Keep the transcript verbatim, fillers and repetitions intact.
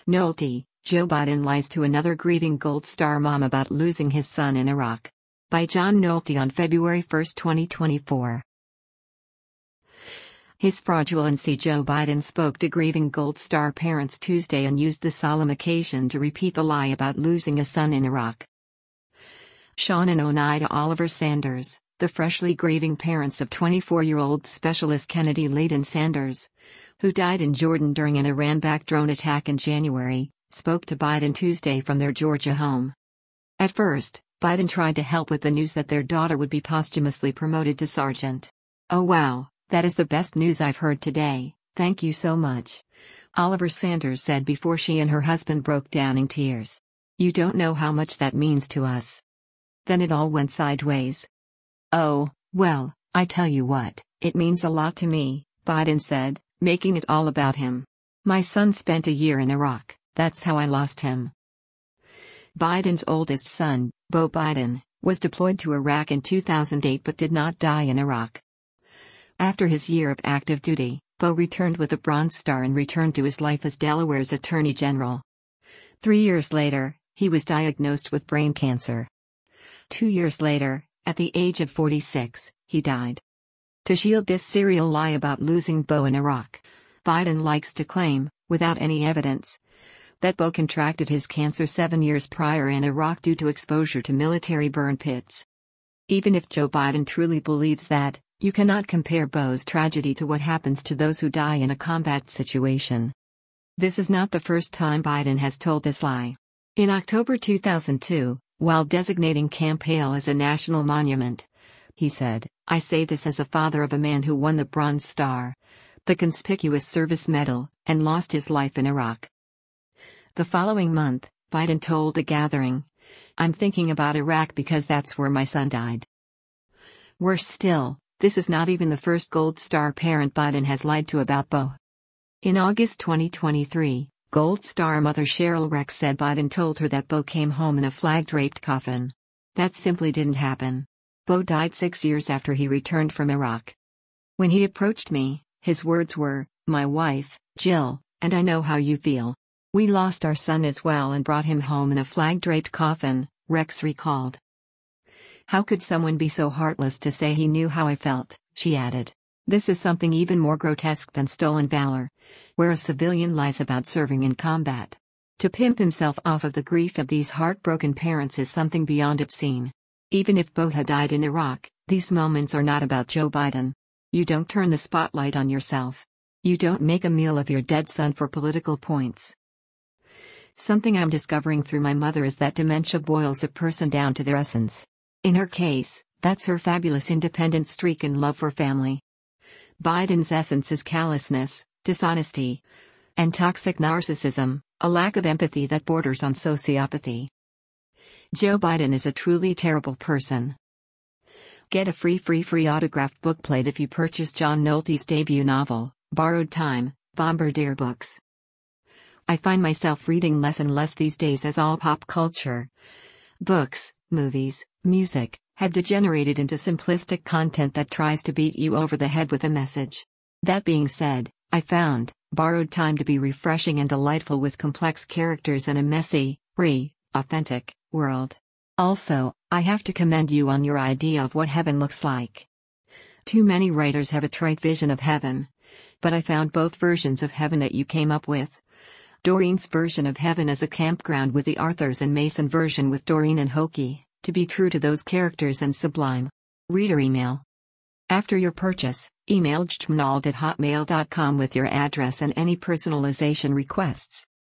Nolte, Joe Biden lies to another grieving Gold Star mom about losing his son in Iraq. By John Nolte on February first, twenty twenty-four. His Fraudulency. Joe Biden spoke to grieving Gold Star parents Tuesday and used the solemn occasion to repeat the lie about losing a son in Iraq. Sean and Oneida Oliver Sanders, the freshly grieving parents of twenty-four-year-old Specialist Kennedy Layden Sanders, who died in Jordan during an Iran-backed drone attack in January, spoke to Biden Tuesday from their Georgia home. At first, Biden tried to help with the news that their daughter would be posthumously promoted to sergeant. "Oh wow, that is the best news I've heard today, thank you so much," Oliver Sanders said before she and her husband broke down in tears. "You don't know how much that means to us." Then it all went sideways. "Oh, well, I tell you what, it means a lot to me," Biden said, making it all about him. "My son spent a year in Iraq. That's how I lost him." Biden's oldest son, Beau Biden, was deployed to Iraq in two thousand eight but did not die in Iraq. After his year of active duty, Beau returned with a Bronze Star and returned to his life as Delaware's Attorney General. Three years later, he was diagnosed with brain cancer. Two years later, at the age of forty-six, he died. To shield this serial lie about losing Beau in Iraq, Biden likes to claim, without any evidence, that Beau contracted his cancer seven years prior in Iraq due to exposure to military burn pits. Even if Joe Biden truly believes that, you cannot compare Beau's tragedy to what happens to those who die in a combat situation. This is not the first time Biden has told this lie. In October two thousand two, while designating Camp Hale as a national monument, he said, "I say this as a father of a man who won the Bronze Star, the Conspicuous Service Medal, and lost his life in Iraq." The following month, Biden told a gathering, "I'm thinking about Iraq because that's where my son died." Worse still, this is not even the first Gold Star parent Biden has lied to about Beau. In August twenty twenty-three, Gold Star mother Cheryl Rex said Biden told her that Beau came home in a flag-draped coffin. That simply didn't happen. Beau died six years after he returned from Iraq. "When he approached me, his words were, 'My wife, Jill, and I know how you feel. We lost our son as well and brought him home in a flag-draped coffin,'" Rex recalled. "How could someone be so heartless to say he knew how I felt," she added. "This is something even more grotesque than stolen valor, where a civilian lies about serving in combat. To pimp himself off of the grief of these heartbroken parents is something beyond obscene. Even if Beau had died in Iraq, these moments are not about Joe Biden. You don't turn the spotlight on yourself. You don't make a meal of your dead son for political points." Something I'm discovering through my mother is that dementia boils a person down to their essence. In her case, that's her fabulous independent streak and love for family. Biden's essence is callousness, dishonesty, and toxic narcissism, a lack of empathy that borders on sociopathy. Joe Biden is a truly terrible person. Get a free free free autographed bookplate if you purchase John Nolte's debut novel, Borrowed Time, Bombardier Books. I find myself reading less and less these days as all pop culture, books, movies, music, have degenerated into simplistic content that tries to beat you over the head with a message. That being said, I found Borrowed Time to be refreshing and delightful with complex characters and a messy, re, authentic world. Also, I have to commend you on your idea of what heaven looks like. Too many writers have a trite vision of heaven, but I found both versions of heaven that you came up with. Doreen's version of heaven as a campground with the Arthurs and Mason version with Doreen and Hokie, to be true to those characters and sublime. Reader email. After your purchase, email jtmnald at hotmail dot com with your address and any personalization requests.